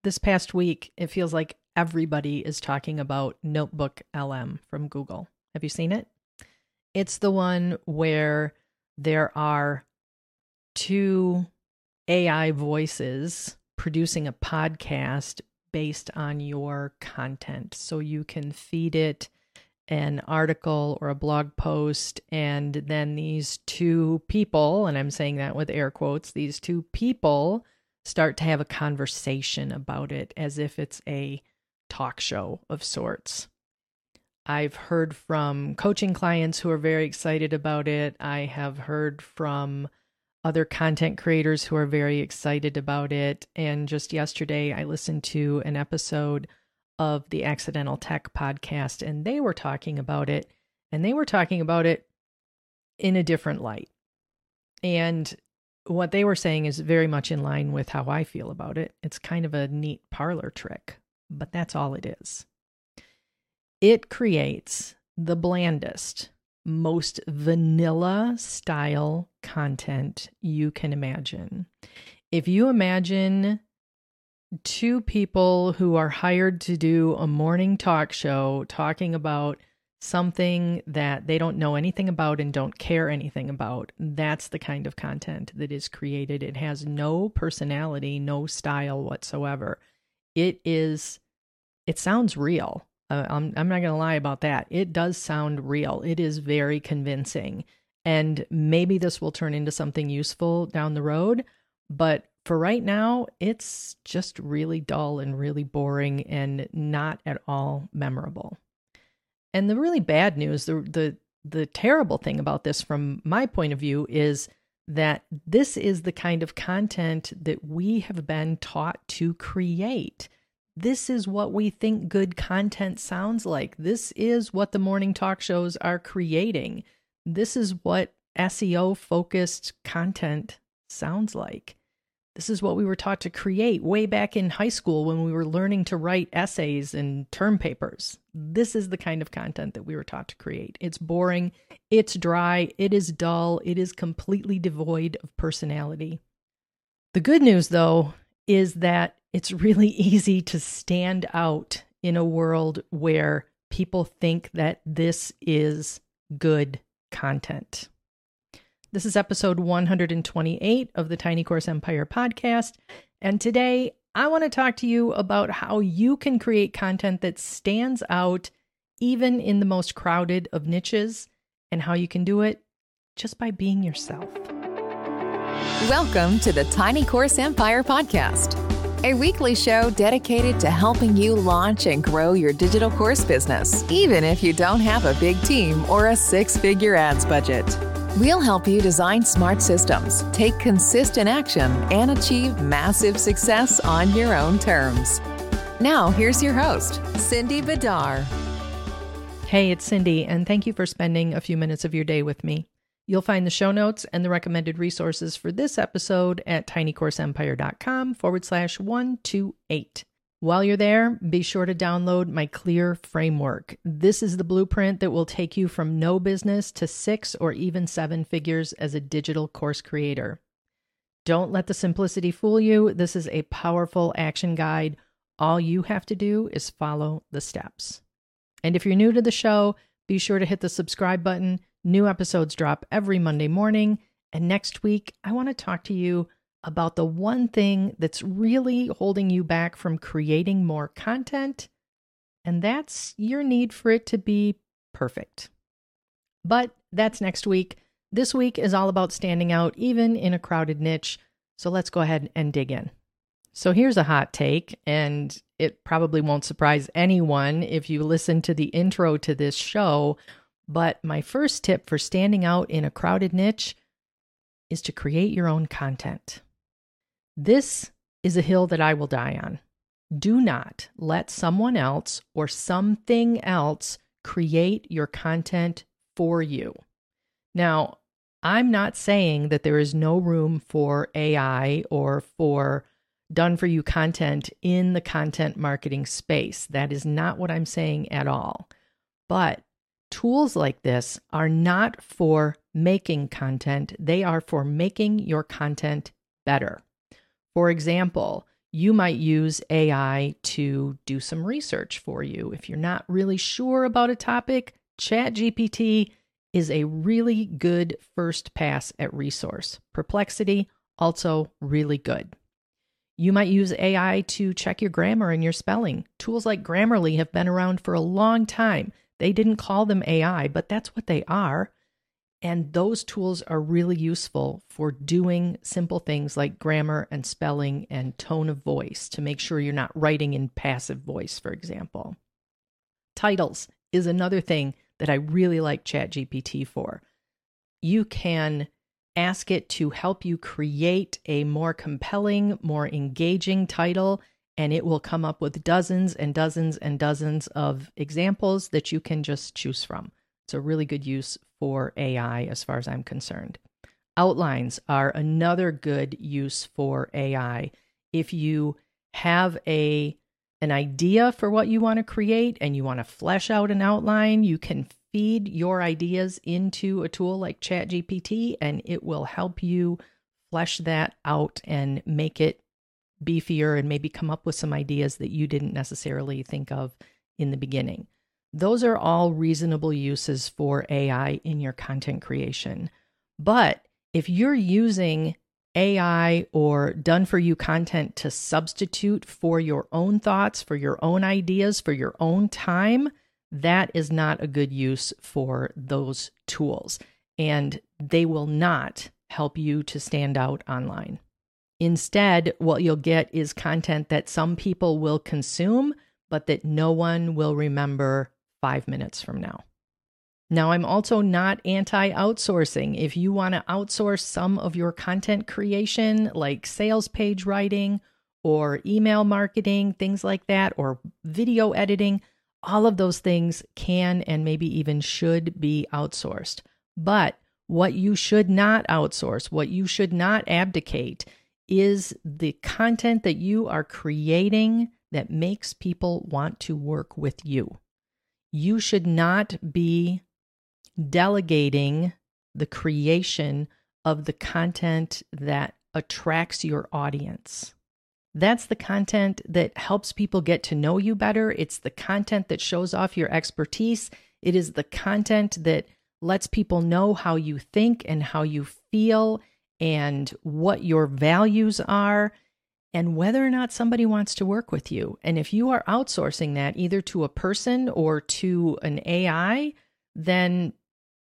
This past week, it feels like everybody is talking about Notebook LM from Google. Have you seen it? It's the one where there are two AI voices producing a podcast based on your content. So you can feed it an article or a blog post, and then these two people, and I'm saying that with air quotes, these two people start to have a conversation about it as if it's a talk show of sorts. I've heard from coaching clients who are very excited about it. I have heard from other content creators who are very excited about it. And just yesterday, I listened to an episode of the Accidental Tech podcast, and they were talking about it, and they were talking about it in a different light. And what they were saying is very much in line with how I feel about it. It's kind of a neat parlor trick, but that's all it is. It creates the blandest, most vanilla style content you can imagine. If you imagine two people who are hired to do a morning talk show talking about something that they don't know anything about and don't care anything about, that's the kind of content that is created. It has no personality, no style whatsoever. It sounds real. I'm not going to lie about that. It does sound real. It is very convincing. And maybe this will turn into something useful down the road. But for right now, it's just really dull and really boring and not at all memorable. And the really bad news, the terrible thing about this from my point of view is that this is the kind of content that we have been taught to create. This is what we think good content sounds like. This is what the morning talk shows are creating. This is what SEO-focused content sounds like. This is what we were taught to create way back in high school when we were learning to write essays and term papers. This is the kind of content that we were taught to create. It's boring, it's dry, it is dull, it is completely devoid of personality. The good news, though, is that it's really easy to stand out in a world where people think that this is good content. This is episode 128 of the Tiny Course Empire podcast, and today I want to talk to you about how you can create content that stands out even in the most crowded of niches, and how you can do it just by being yourself. Welcome to the Tiny Course Empire podcast, a weekly show dedicated to helping you launch and grow your digital course business, even if you don't have a big team or a six-figure ads budget. We'll help you design smart systems, take consistent action, and achieve massive success on your own terms. Now, here's your host, Cindy Bidar. Hey, it's Cindy, and thank you for spending a few minutes of your day with me. You'll find the show notes and the recommended resources for this episode at tinycourseempire.com/128. While you're there, be sure to download my Clear Framework. This is the blueprint that will take you from no business to 6 or even 7 figures as a digital course creator. Don't let the simplicity fool you. This is a powerful action guide. All you have to do is follow the steps. And if you're new to the show, be sure to hit the subscribe button. New episodes drop every Monday morning. And next week, I want to talk to you about the one thing that's really holding you back from creating more content, and that's your need for it to be perfect. But that's next week. This week is all about standing out even in a crowded niche, so let's go ahead and dig in. So here's a hot take, and it probably won't surprise anyone if you listen to the intro to this show, but my first tip for standing out in a crowded niche is to create your own content. This is a hill that I will die on. Do not let someone else or something else create your content for you. Now, I'm not saying that there is no room for AI or for done-for-you content in the content marketing space. That is not what I'm saying at all. But tools like this are not for making content. They are for making your content better. For example, You might use AI to do some research for you. If you're not really sure about a topic, ChatGPT is a really good first pass at resource. Perplexity, also really good. You might use AI to check your grammar and your spelling. Tools like Grammarly have been around for a long time. They didn't call them AI, but that's what they are. And those tools are really useful for doing simple things like grammar and spelling and tone of voice to make sure you're not writing in passive voice, for example. Titles is another thing that I really like ChatGPT for. You can ask it to help you create a more compelling, more engaging title, and it will come up with dozens and dozens and dozens of examples that you can just choose from. It's a really good use for AI as far as I'm concerned. Outlines are another good use for AI. If you have an idea for what you want to create and you want to flesh out an outline, you can feed your ideas into a tool like ChatGPT and it will help you flesh that out and make it beefier and maybe come up with some ideas that you didn't necessarily think of in the beginning. Those are all reasonable uses for AI in your content creation. But if you're using AI or done-for-you content to substitute for your own thoughts, for your own ideas, for your own time, that is not a good use for those tools. And they will not help you to stand out online. Instead, what you'll get is content that some people will consume, but that no one will remember 5 minutes from now. Now, I'm also not anti-outsourcing. If you want to outsource some of your content creation, like sales page writing or email marketing, things like that, or video editing, all of those things can and maybe even should be outsourced. But what you should not outsource, what you should not abdicate, is the content that you are creating that makes people want to work with you. You should not be delegating the creation of the content that attracts your audience. That's the content that helps people get to know you better. It's the content that shows off your expertise. It is the content that lets people know how you think and how you feel and what your values are and whether or not somebody wants to work with you. And if you are outsourcing that either to a person or to an AI, then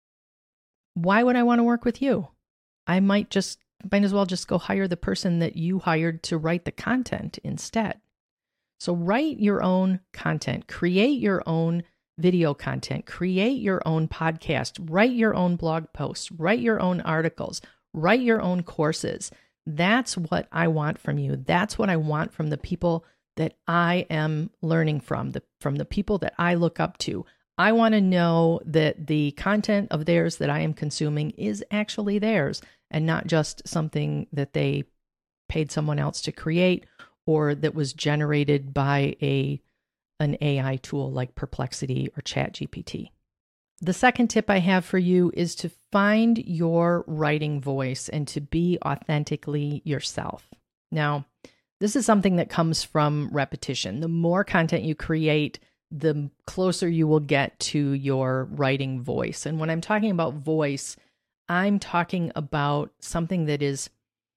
why would I want to work with you? I might as well just go hire the person that you hired to write the content instead. So write your own content, create your own video content, create your own podcast, write your own blog posts, write your own articles, write your own courses. That's what I want from you. That's what I want from the people that I am learning from the people that I look up to. I want to know that the content of theirs that I am consuming is actually theirs and not just something that they paid someone else to create or that was generated by an AI tool like Perplexity or ChatGPT. The second tip I have for you is to find your writing voice and to be authentically yourself. Now, this is something that comes from repetition. The more content you create, the closer you will get to your writing voice. And when I'm talking about voice, I'm talking about something that is,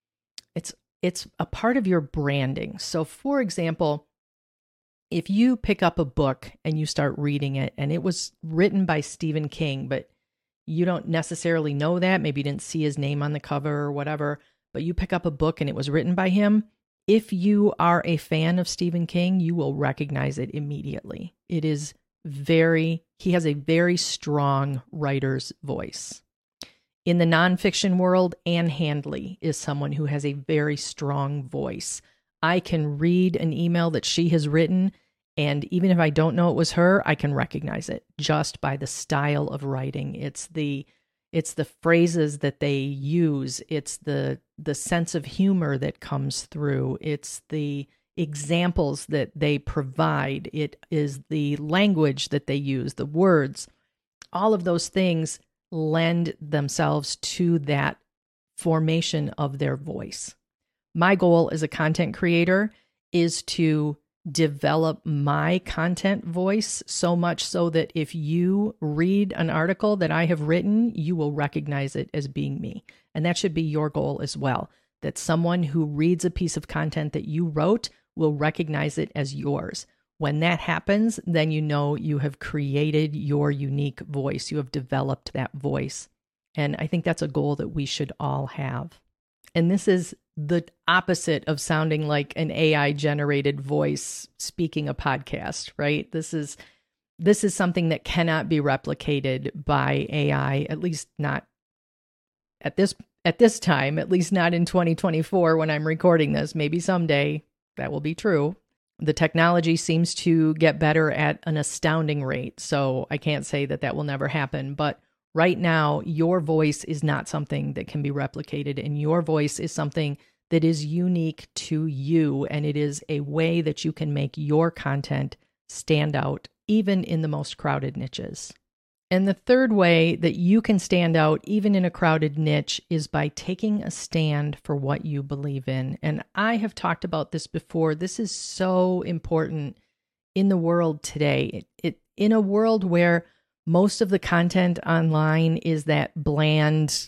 it's a part of your branding. So for example, if you pick up a book and you start reading it and it was written by Stephen King, but you don't necessarily know that, maybe you didn't see his name on the cover or whatever, but you pick up a book and it was written by him, if you are a fan of Stephen King, you will recognize it immediately. He has a very strong writer's voice. In the nonfiction world, Anne Handley is someone who has a very strong voice. I can read an email that she has written, and even if I don't know it was her, I can recognize it just by the style of writing. It's the phrases that they use. It's the sense of humor that comes through. It's the examples that they provide. It is the language that they use, the words. All of those things lend themselves to that formation of their voice. My goal as a content creator is to develop my content voice so much so that if you read an article that I have written, you will recognize it as being me. And that should be your goal as well, that someone who reads a piece of content that you wrote will recognize it as yours. When that happens, then you know you have created your unique voice. You have developed that voice. And I think that's a goal that we should all have. And this is the opposite of sounding like an AI-generated voice speaking a podcast, right? This is something that cannot be replicated by AI, at least not at this time, at least not in 2024 when I'm recording this. Maybe someday that will be true. The technology seems to get better at an astounding rate, so I can't say that that will never happen. But right now, your voice is not something that can be replicated, and your voice is something that is unique to you, and it is a way that you can make your content stand out, even in the most crowded niches. And the third way that you can stand out, even in a crowded niche, is by taking a stand for what you believe in. And I have talked about this before. This is so important in the world today. In a world where most of the content online is that bland,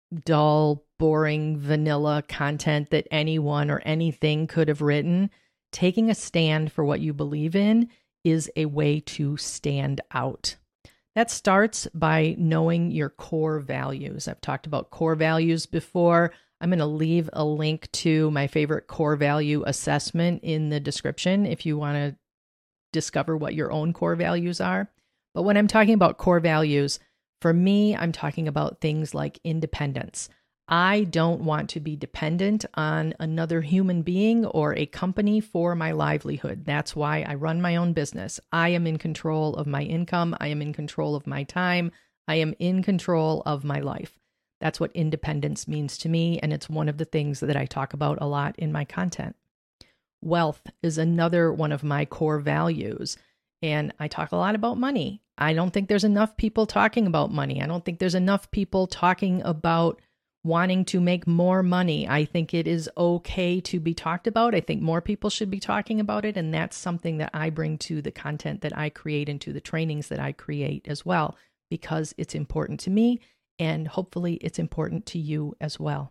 dull, boring, vanilla content that anyone or anything could have written, taking a stand for what you believe in is a way to stand out. That starts by knowing your core values. I've talked about core values before. I'm going to leave a link to my favorite core value assessment in the description if you want to discover what your own core values are. But when I'm talking about core values, for me, I'm talking about things like independence. I don't want to be dependent on another human being or a company for my livelihood. That's why I run my own business. I am in control of my income. I am in control of my time. I am in control of my life. That's what independence means to me, and it's one of the things that I talk about a lot in my content. Wealth is another one of my core values, and I talk a lot about money. I don't think there's enough people talking about money. I don't think there's enough people talking about wanting to make more money. I think it is okay to be talked about. I think more people should be talking about it. And that's something that I bring to the content that I create and to the trainings that I create as well, because it's important to me and hopefully it's important to you as well.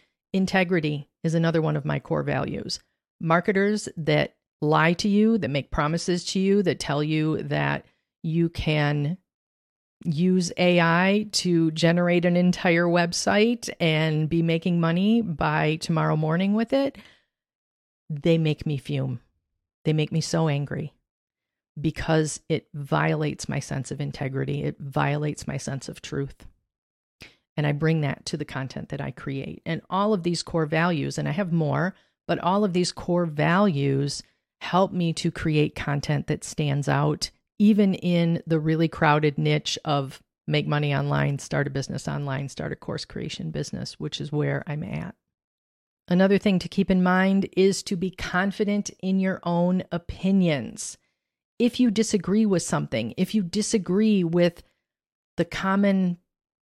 Integrity is another one of my core values. Marketers that lie to you, that make promises to you, that tell you that you can use AI to generate an entire website and be making money by tomorrow morning with it, they make me fume. They make me so angry because it violates my sense of integrity. It violates my sense of truth. And I bring that to the content that I create. And all of these core values, and I have more, but all of these core values help me to create content that stands out even in the really crowded niche of make money online, start a business online, start a course creation business, which is where I'm at. Another thing to keep in mind is to be confident in your own opinions. If you disagree with something, if you disagree with the common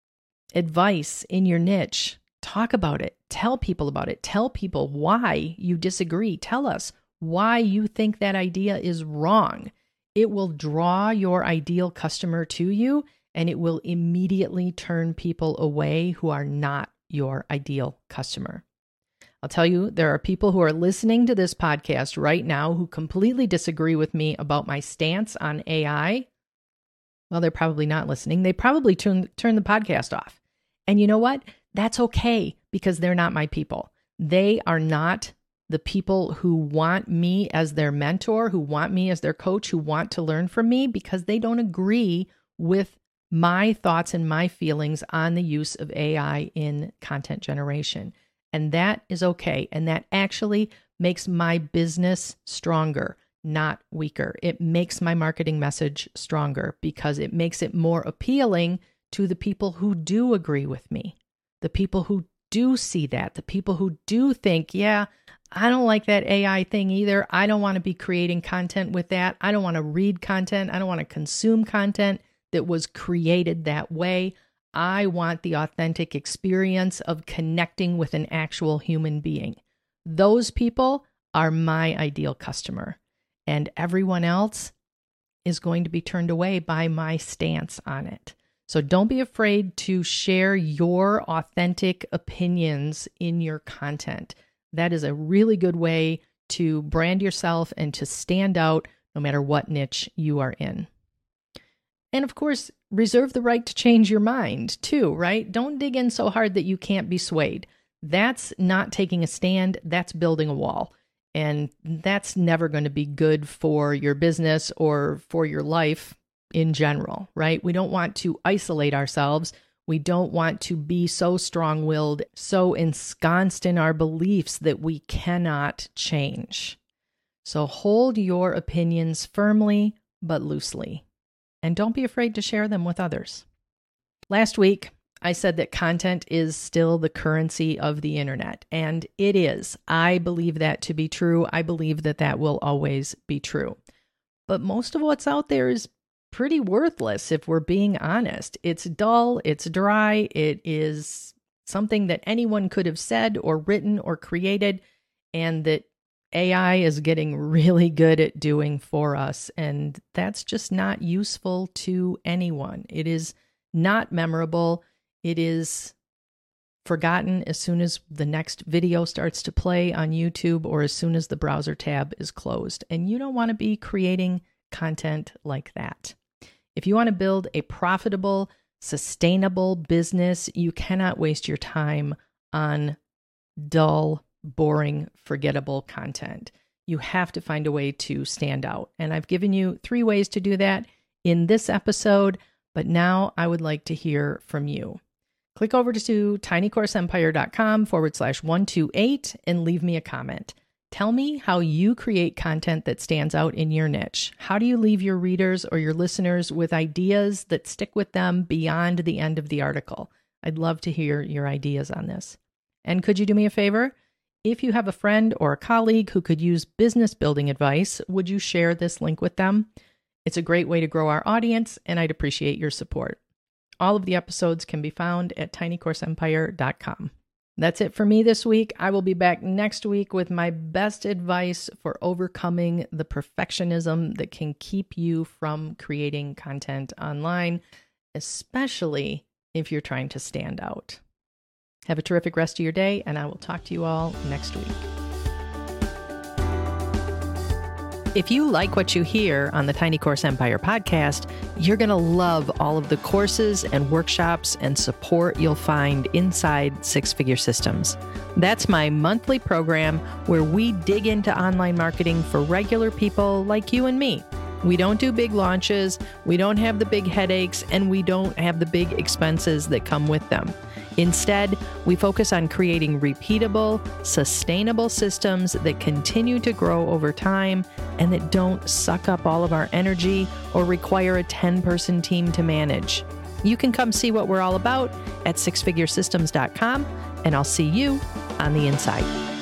advice in your niche, talk about it. Tell people about it. Tell people why you disagree. Tell us why you think that idea is wrong. It will draw your ideal customer to you, and it will immediately turn people away who are not your ideal customer. I'll tell you, there are people who are listening to this podcast right now who completely disagree with me about my stance on AI. Well, they're probably not listening. They probably turn the podcast off. And you know what? That's okay, because they're not my people. They are not the people who want me as their mentor, who want me as their coach, who want to learn from me, because they don't agree with my thoughts and my feelings on the use of AI in content generation. And that is okay. And that actually makes my business stronger, not weaker. It makes my marketing message stronger because it makes it more appealing to the people who do agree with me, the people who do see that, the people who do think, yeah, I don't like that AI thing either. I don't want to be creating content with that. I don't want to read content. I don't want to consume content that was created that way. I want the authentic experience of connecting with an actual human being. Those people are my ideal customer, and everyone else is going to be turned away by my stance on it. So don't be afraid to share your authentic opinions in your content. That is a really good way to brand yourself and to stand out no matter what niche you are in. And of course, reserve the right to change your mind too, right? Don't dig in so hard that you can't be swayed. That's not taking a stand, that's building a wall. And that's never going to be good for your business or for your life in general, right? We don't want to isolate ourselves. We don't want to be so strong-willed, so ensconced in our beliefs that we cannot change. So hold your opinions firmly but loosely. And don't be afraid to share them with others. Last week, I said that content is still the currency of the internet, and it is. I believe that to be true. I believe that that will always be true. But most of what's out there is pretty worthless if we're being honest. It's dull, it's dry, it is something that anyone could have said or written or created, and that AI is getting really good at doing for us, and that's just not useful to anyone. It is not memorable. It is forgotten as soon as the next video starts to play on YouTube or as soon as the browser tab is closed. And you don't want to be creating content like that. If you want to build a profitable, sustainable business, you cannot waste your time on dull, boring, forgettable content. You have to find a way to stand out. And I've given you 3 ways to do that in this episode, but now I would like to hear from you. Click over to tinycourseempire.com/128 and leave me a comment. Tell me how you create content that stands out in your niche. How do you leave your readers or your listeners with ideas that stick with them beyond the end of the article? I'd love to hear your ideas on this. And could you do me a favor? If you have a friend or a colleague who could use business building advice, would you share this link with them? It's a great way to grow our audience, and I'd appreciate your support. All of the episodes can be found at tinycourseempire.com. That's it for me this week. I will be back next week with my best advice for overcoming the perfectionism that can keep you from creating content online, especially if you're trying to stand out. Have a terrific rest of your day, and I will talk to you all next week. If you like what you hear on the Tiny Course Empire podcast, you're going to love all of the courses and workshops and support you'll find inside Six Figure Systems. That's my monthly program where we dig into online marketing for regular people like you and me. We don't do big launches, we don't have the big headaches, and we don't have the big expenses that come with them. Instead, we focus on creating repeatable, sustainable systems that continue to grow over time and that don't suck up all of our energy or require a 10-person team to manage. You can come see what we're all about at sixfiguresystems.com, and I'll see you on the inside.